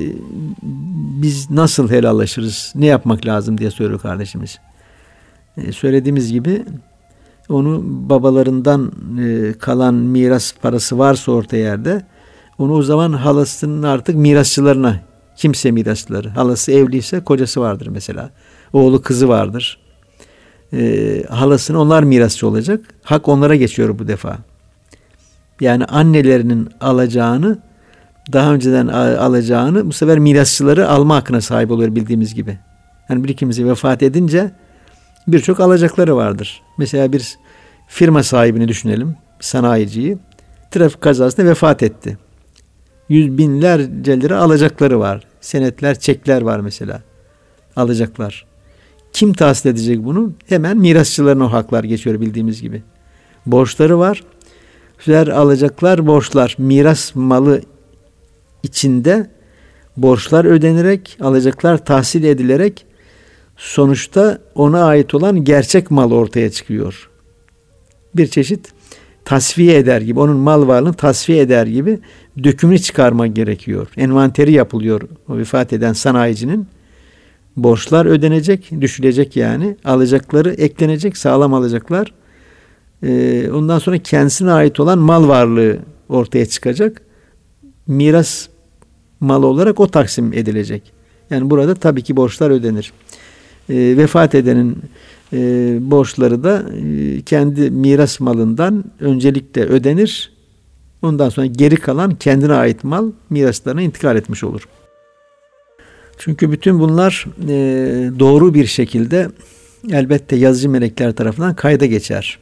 biz nasıl helallaşırız? Ne yapmak lazım diye soruyor kardeşimiz. E, söylediğimiz gibi onu babalarından e, kalan miras parası varsa orta yerde onu o zaman halasının artık mirasçılarına, kimse mirasçıları. Halası evliyse kocası vardır mesela. Oğlu kızı vardır. E, halasının onlar mirasçı olacak. Hak onlara geçiyor bu defa. Yani annelerinin alacağını daha önceden alacağını bu sefer mirasçıları alma hakkına sahip oluyor bildiğimiz gibi. Yani bir kimse vefat edince birçok alacakları vardır. Mesela bir firma sahibini düşünelim, sanayiciyi. Trafik kazasında vefat etti. Yüz binlerce lira alacakları var. Senetler, çekler var mesela. Alacaklar. Kim tahsil edecek bunu? Hemen mirasçılarına o haklar geçiyor bildiğimiz gibi. Borçları var. Sürer alacaklar, borçlar. Miras malı içinde borçlar ödenerek, alacaklar tahsil edilerek sonuçta ona ait olan gerçek mal ortaya çıkıyor. Bir çeşit tasfiye eder gibi, onun mal varlığını tasfiye eder gibi dökümünü çıkarmak gerekiyor. Envanteri yapılıyor o vefat eden sanayicinin. Borçlar ödenecek, düşülecek yani. Alacakları eklenecek, sağlam alacaklar. Ee, ondan sonra kendisine ait olan mal varlığı ortaya çıkacak. Miras malı olarak o taksim edilecek. Yani burada tabii ki borçlar ödenir. E, vefat edenin e, borçları da e, kendi miras malından öncelikle ödenir. Ondan sonra geri kalan kendine ait mal miraslarına intikal etmiş olur. Çünkü bütün bunlar e, doğru bir şekilde elbette yazıcı melekler tarafından kayda geçer.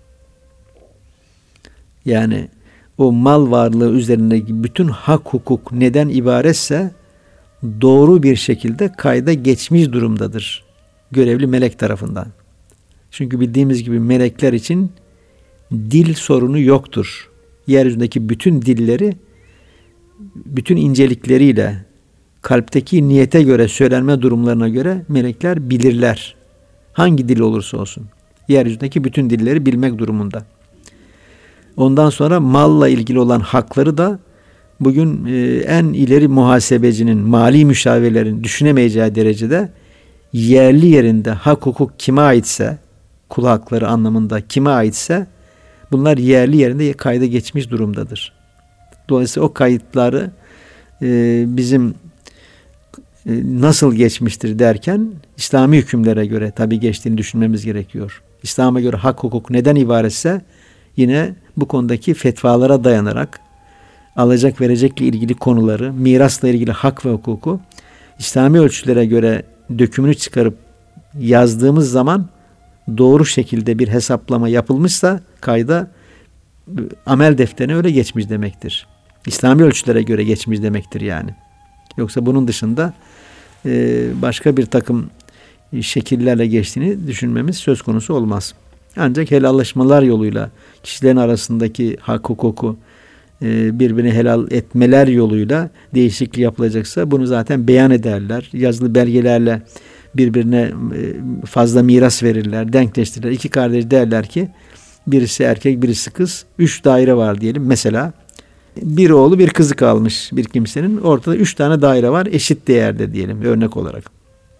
Yani o mal varlığı üzerindeki bütün hak hukuk neden ibaretse doğru bir şekilde kayda geçmiş durumdadır görevli melek tarafından. Çünkü bildiğimiz gibi melekler için dil sorunu yoktur. Yeryüzündeki bütün dilleri bütün incelikleriyle kalpteki niyete göre söylenme durumlarına göre melekler bilirler. Hangi dil olursa olsun. Yeryüzündeki bütün dilleri bilmek durumunda. Ondan sonra malla ilgili olan hakları da bugün en ileri muhasebecinin, mali müşavirlerin düşünemeyeceği derecede yerli yerinde hak hukuk kime aitse, kul hakları anlamında kime aitse bunlar yerli yerinde kayda geçmiş durumdadır. Dolayısıyla o kayıtları e, bizim e, nasıl geçmiştir derken İslami hükümlere göre tabii geçtiğini düşünmemiz gerekiyor. İslam'a göre hak hukuk neden ibaretse yine bu konudaki fetvalara dayanarak alacak verecekle ilgili konuları, mirasla ilgili hak ve hukuku İslami ölçülere göre dökümünü çıkarıp yazdığımız zaman doğru şekilde bir hesaplama yapılmışsa kayda amel defterine öyle geçmiş demektir. İslami ölçülere göre geçmiş demektir yani. Yoksa bunun dışında başka bir takım şekillerle geçtiğini düşünmemiz söz konusu olmaz. Ancak helallaşmalar yoluyla kişilerin arasındaki hak hukuku birbirini helal etmeler yoluyla değişiklik yapılacaksa bunu zaten beyan ederler. Yazılı belgelerle birbirine fazla miras verirler, denkleştirirler. İki kardeş derler ki birisi erkek, birisi kız. Üç daire var diyelim. Mesela bir oğlu bir kızı kalmış bir kimsenin. Ortada üç tane daire var. Eşit değerde diyelim örnek olarak.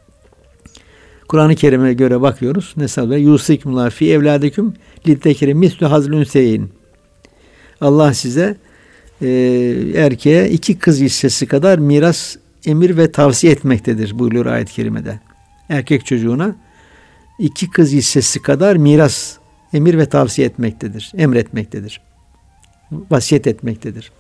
Kur'an-ı Kerim'e göre bakıyoruz. Mesela yusikumullah fi evladikum litekeri mislu hazlü ünseyin. Allah size e, erkeğe iki kız hissesi kadar miras emir ve tavsiye etmektedir buyuruyor ayet-i kerimede. Erkek çocuğuna iki kız hissesi kadar miras emir ve tavsiye etmektedir. Emretmektedir. Vasiyet etmektedir.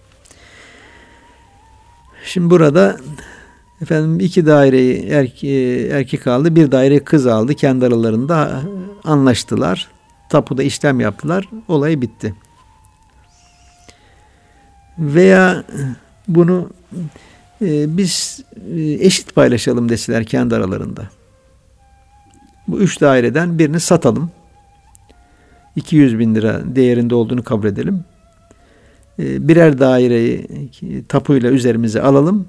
Şimdi burada efendim iki daireyi erke, erkek aldı, bir daire kız aldı. Kendi aralarında anlaştılar. Tapuda işlem yaptılar. Olay bitti. Veya bunu e, biz e, eşit paylaşalım deseler kendi aralarında. Bu üç daireden birini satalım. iki yüz bin lira değerinde olduğunu kabul edelim. E, birer daireyi tapuyla üzerimize alalım.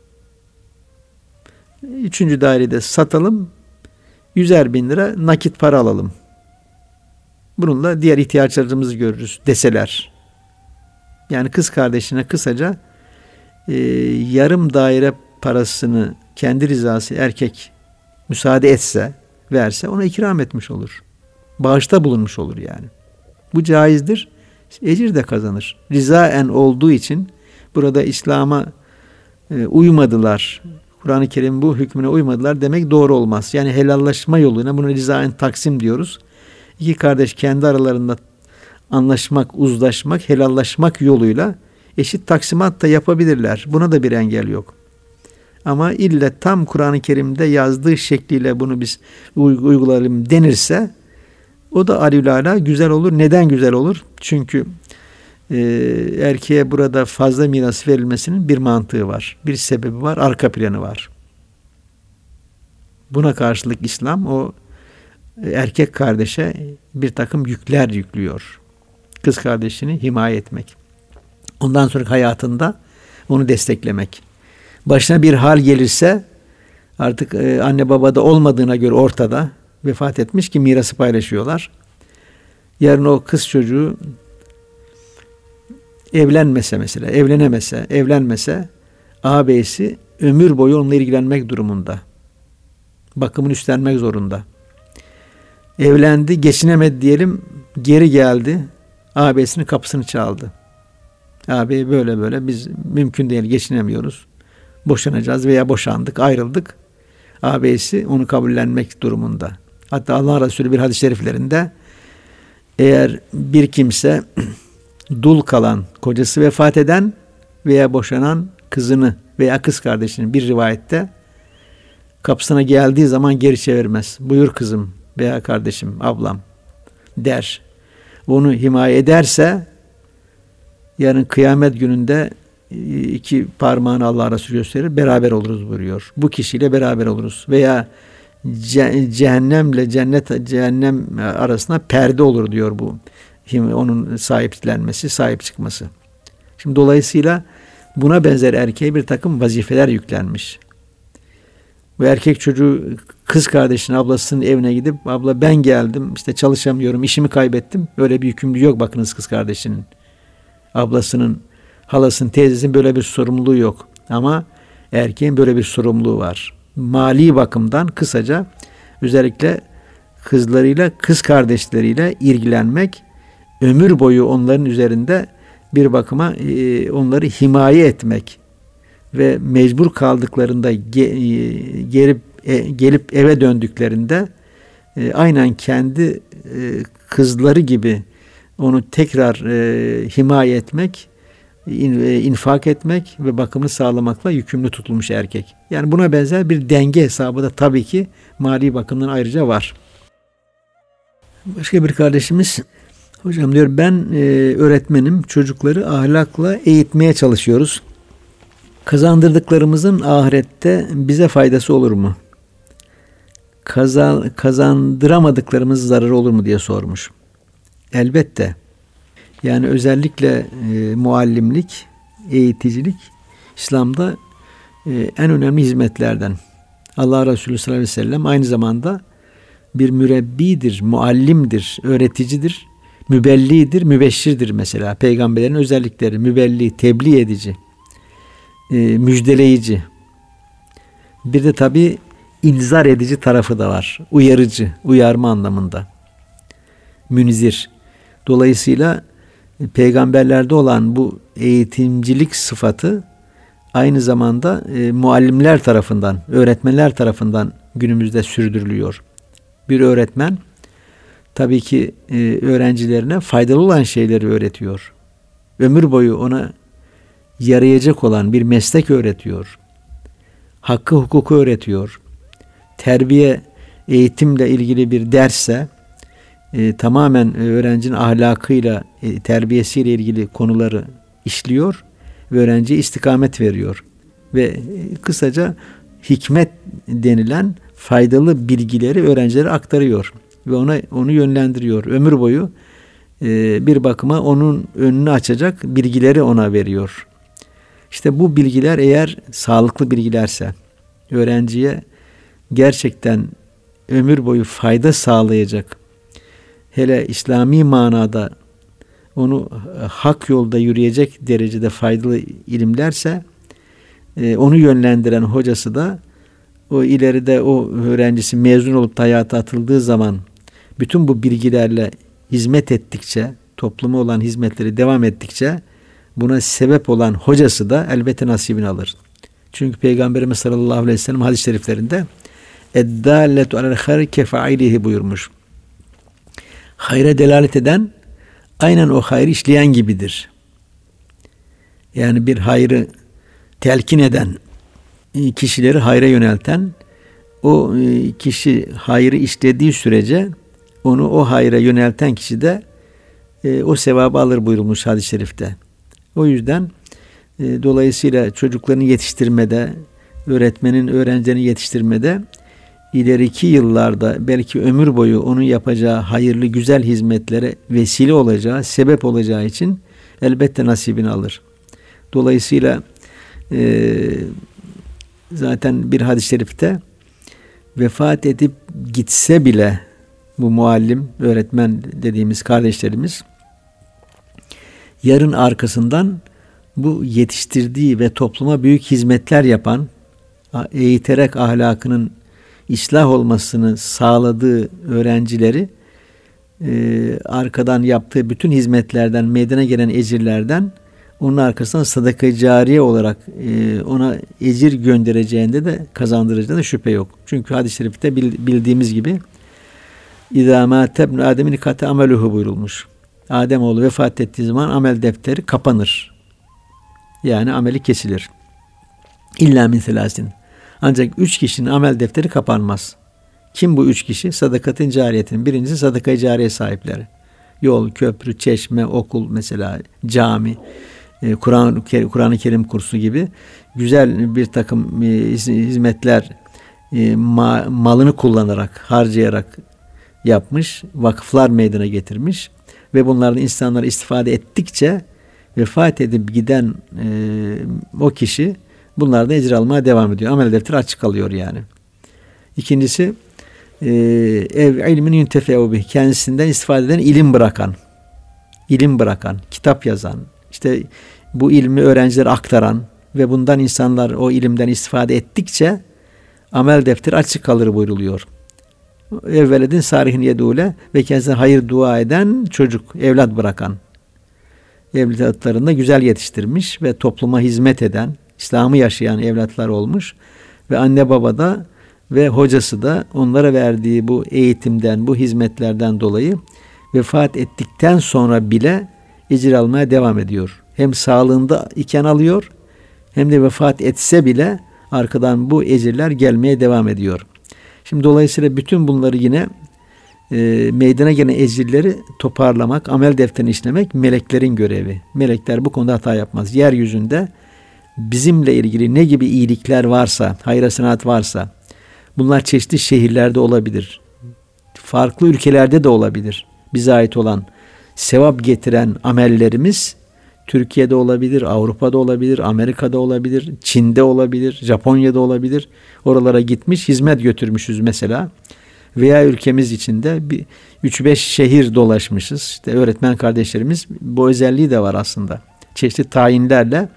Üçüncü daireyi de satalım. Yüzer bin lira nakit para alalım. Bununla diğer ihtiyaçlarımızı görürüz deseler. Yani kız kardeşine kısaca e, yarım daire parasını kendi rızası erkek müsaade etse, verse ona ikram etmiş olur. Bağışta bulunmuş olur yani. Bu caizdir. Ecir de kazanır. Rizaen olduğu için burada İslam'a e, uymadılar. Kur'an-ı Kerim bu hükmüne uymadılar demek doğru olmaz. Yani helallaşma yoluyla bunu rizaen taksim diyoruz. İki kardeş kendi aralarında anlaşmak, uzlaşmak, helallaşmak yoluyla eşit taksimat da yapabilirler. Buna da bir engel yok. Ama ille tam Kur'an-ı Kerim'de yazdığı şekliyle bunu biz uygulayalım denirse o da alülala güzel olur. Neden güzel olur? Çünkü e, erkeğe burada fazla miras verilmesinin bir mantığı var. Bir sebebi var, arka planı var. Buna karşılık İslam o erkek kardeşe bir takım yükler yüklüyor. Kız kardeşini himaye etmek. Ondan sonra hayatında onu desteklemek. Başına bir hal gelirse artık e, anne babada olmadığına göre ortada vefat etmiş ki mirası paylaşıyorlar. Yarın o kız çocuğu evlenmese mesela, evlenemese, evlenmese ağabeysi ömür boyu onunla ilgilenmek durumunda. Bakımını üstlenmek zorunda. Evlendi, geçinemedi diyelim, geri geldi. Ağabeyisinin kapısını çaldı. Ağabey böyle böyle biz mümkün değil geçinemiyoruz. Boşanacağız veya boşandık, ayrıldık. ağabeyisi onu kabullenmek durumunda. Hatta Allah Resulü bir hadis-i şeriflerinde eğer bir kimse dul kalan, kocası vefat eden veya boşanan kızını veya kız kardeşini bir rivayette kapısına geldiği zaman geri çevirmez. Buyur kızım veya kardeşim, ablam der. Onu himaye ederse yarın kıyamet gününde iki parmağını Allah Resulü gösterir, beraber oluruz buyuruyor. Bu kişiyle beraber oluruz. Veya ce- cehennemle cennet cehennem arasında perde olur diyor bu. Onun sahiplenmesi, sahip çıkması. Şimdi dolayısıyla buna benzer erkeğe bir takım vazifeler yüklenmiş. Bu erkek çocuğu kız kardeşinin ablasının evine gidip abla ben geldim işte çalışamıyorum, işimi kaybettim. Öyle bir yükümlülüğü yok bakınız kız kardeşinin. Ablasının, halasının, teyzesinin böyle bir sorumluluğu yok. Ama erkeğin böyle bir sorumluluğu var. Mali bakımdan kısaca özellikle kızlarıyla, kız kardeşleriyle ilgilenmek, ömür boyu onların üzerinde bir bakıma e, onları himaye etmek ve mecbur kaldıklarında ge, e, gelip e, gelip eve döndüklerinde e, aynen kendi e, kızları gibi onu tekrar e, himaye etmek, in, e, infak etmek ve bakımını sağlamakla yükümlü tutulmuş erkek. Yani buna benzer bir denge hesabı da tabii ki mali bakımdan ayrıca var. Başka bir kardeşimiz, hocam diyor ben e, öğretmenim, çocukları ahlakla eğitmeye çalışıyoruz. Kazandırdıklarımızın ahirette bize faydası olur mu? Kazan, kazandıramadıklarımız zararı olur mu diye sormuş. Elbette. Yani özellikle e, muallimlik, eğiticilik İslam'da e, en önemli hizmetlerden. Allah Resulü sallallahu aleyhi ve sellem aynı zamanda bir mürebbidir, muallimdir, öğreticidir, mübellidir, mübeşşirdir mesela. Peygamberlerin özellikleri mübelli, tebliğ edici, e, müjdeleyici. Bir de tabii inzar edici tarafı da var. Uyarıcı, uyarma anlamında. Münzir. Dolayısıyla peygamberlerde olan bu eğitimcilik sıfatı aynı zamanda e, muallimler tarafından, öğretmenler tarafından günümüzde sürdürülüyor. Bir öğretmen tabii ki e, öğrencilerine faydalı olan şeyleri öğretiyor. Ömür boyu ona yarayacak olan bir meslek öğretiyor. Hakkı, hukuku öğretiyor. Terbiye, eğitimle ilgili bir dersse e, tamamen öğrencinin ahlakıyla, e, terbiyesiyle ilgili konuları işliyor ve öğrenciye istikamet veriyor. Ve e, kısaca hikmet denilen faydalı bilgileri öğrencilere aktarıyor ve ona onu yönlendiriyor. Ömür boyu e, bir bakıma onun önünü açacak bilgileri ona veriyor. İşte bu bilgiler eğer sağlıklı bilgilerse, öğrenciye gerçekten ömür boyu fayda sağlayacak, hele İslami manada onu hak yolda yürüyecek derecede faydalı ilimlerse, e, onu yönlendiren hocası da o ileride o öğrencisi mezun olup da hayata atıldığı zaman bütün bu bilgilerle hizmet ettikçe, topluma olan hizmetleri devam ettikçe buna sebep olan hocası da elbette nasibini alır. Çünkü Peygamberimiz sallallahu aleyhi ve sellem hadis-i şeriflerinde eddâletu alel hayr kefailihi buyurmuş. Hayra delalet eden aynen o hayrı işleyen gibidir. Yani bir hayrı telkin eden, kişileri hayra yönelten, o kişi hayrı işlediği sürece onu o hayra yönelten kişi de e, o sevabı alır buyurulmuş hadis-i şerifte. O yüzden e, dolayısıyla çocuklarını yetiştirmede, öğretmenin öğrencilerini yetiştirmede ileriki yıllarda belki ömür boyu onun yapacağı hayırlı güzel hizmetlere vesile olacağı, sebep olacağı için elbette nasibini alır. Dolayısıyla e, zaten bir hadis-i şerifte vefat edip gitse bile bu muallim, öğretmen dediğimiz kardeşlerimiz yarın arkasından bu yetiştirdiği ve topluma büyük hizmetler yapan, eğiterek ahlakının islah olmasını sağladığı öğrencileri e, arkadan yaptığı bütün hizmetlerden, meydana gelen ecirlerden onun arkasından sadaka-i cariye olarak e, ona ecir göndereceğinde de kazandıracağında şüphe yok. Çünkü hadis-i şerifte bildiğimiz gibi İzâ mâte ibn Âdemin ikate ameluhu buyurulmuş. Ademoğlu vefat ettiği zaman amel defteri kapanır. Yani ameli kesilir. İllâ min selâsin. Ancak üç kişinin amel defteri kapanmaz. Kim bu üç kişi? Sadakatin cariyetin. Birincisi sadaka-i cariye sahipleri. Yol, köprü, çeşme, okul mesela, cami, Kur'an, Kur'an-ı Kerim kursu gibi güzel bir takım hizmetler malını kullanarak, harcayarak yapmış, vakıflar meydana getirmiş ve bunlardan insanlar istifade ettikçe vefat edip giden e, o kişi bunlardan ecir almaya devam ediyor. Amel defteri açık kalıyor yani. İkincisi e, ev ilmin yuntefe'u bih, kendisinden istifade eden ilim bırakan, ilim bırakan, kitap yazan, işte bu ilmi öğrencilere aktaran ve bundan insanlar o ilimden istifade ettikçe amel defteri açık kalır buyruluyor. Evveledin sarihin yedule ve kendisine hayır dua eden çocuk, evlat bırakan, evlatlarını da güzel yetiştirmiş ve topluma hizmet eden, İslam'ı yaşayan evlatlar olmuş ve anne baba da ve hocası da onlara verdiği bu eğitimden, bu hizmetlerden dolayı vefat ettikten sonra bile ecir almaya devam ediyor. Hem sağlığında iken alıyor, hem de vefat etse bile arkadan bu ecirler gelmeye devam ediyor. Şimdi dolayısıyla bütün bunları yine e, meydana gelen ecirleri toparlamak, amel defterini işlemek meleklerin görevi. Melekler bu konuda hata yapmaz. Yeryüzünde bizimle ilgili ne gibi iyilikler varsa, hayır sanat varsa, bunlar çeşitli şehirlerde olabilir. Farklı ülkelerde de olabilir. Bize ait olan sevap getiren amellerimiz Türkiye'de olabilir, Avrupa'da olabilir, Amerika'da olabilir, Çin'de olabilir, Japonya'da olabilir. Oralara gitmiş, hizmet götürmüşüz mesela. Veya ülkemiz içinde bir üç beş şehir dolaşmışız. İşte öğretmen kardeşlerimiz bu özelliği de var aslında. Çeşitli tayinlerle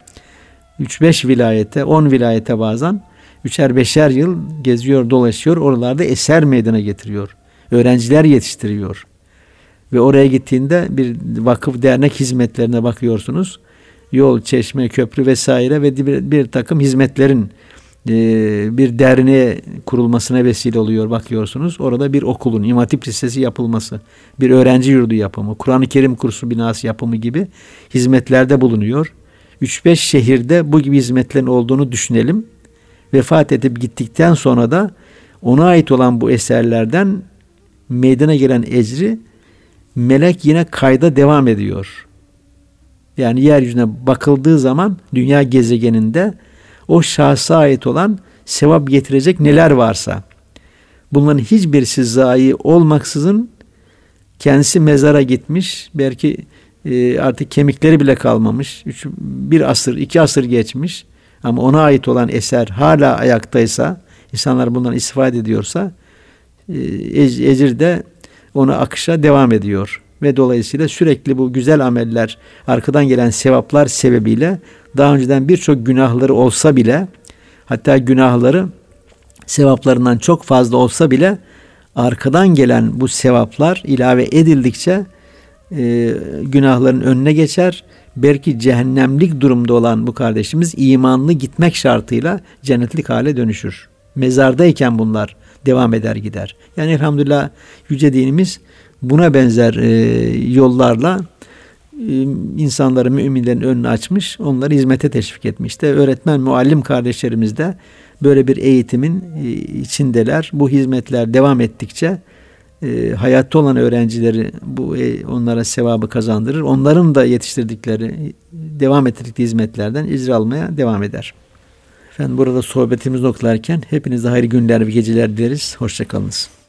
üç beş vilayete, on vilayete bazen üçer beşer yıl geziyor, dolaşıyor. Oralarda eser meydana getiriyor. Öğrenciler yetiştiriyor. Ve oraya gittiğinde bir vakıf dernek hizmetlerine bakıyorsunuz. Yol, çeşme, köprü vesaire ve bir, bir takım hizmetlerin e, bir derneğe kurulmasına vesile oluyor bakıyorsunuz. Orada bir okulun, İmam Hatip Lisesi yapılması, bir öğrenci yurdu yapımı, Kur'an-ı Kerim kursu binası yapımı gibi hizmetlerde bulunuyor. üç beş şehirde bu gibi hizmetlerin olduğunu düşünelim. Vefat edip gittikten sonra da ona ait olan bu eserlerden meydana gelen ecri melek yine kayda devam ediyor. Yani yeryüzüne bakıldığı zaman dünya gezegeninde o şahsa ait olan sevap getirecek neler varsa bunların hiçbirisi zayi olmaksızın kendisi mezara gitmiş, belki e, artık kemikleri bile kalmamış, üç, bir asır, iki asır geçmiş ama ona ait olan eser hala ayaktaysa, insanlar bundan istifade ediyorsa e, ecir de ona akışa devam ediyor. Ve dolayısıyla sürekli bu güzel ameller, arkadan gelen sevaplar sebebiyle daha önceden birçok günahları olsa bile, hatta günahları sevaplarından çok fazla olsa bile arkadan gelen bu sevaplar ilave edildikçe e, günahların önüne geçer. Belki cehennemlik durumda olan bu kardeşimiz imanlı gitmek şartıyla cennetlik hale dönüşür. Mezardayken bunlar devam eder gider. Yani elhamdülillah yüce dinimiz buna benzer e, yollarla e, insanları, müminlerin önünü açmış, onları hizmete teşvik etmiş. İşte öğretmen, muallim kardeşlerimiz de böyle bir eğitimin e, içindeler. Bu hizmetler devam ettikçe e, hayatta olan öğrencileri bu e, onlara sevabı kazandırır. Onların da yetiştirdikleri, devam ettirdikleri hizmetlerden icra almaya devam eder. Efendim burada sohbetimiz noktalarken hepinize hayırlı günler ve geceler dileriz. Hoşça kalınız.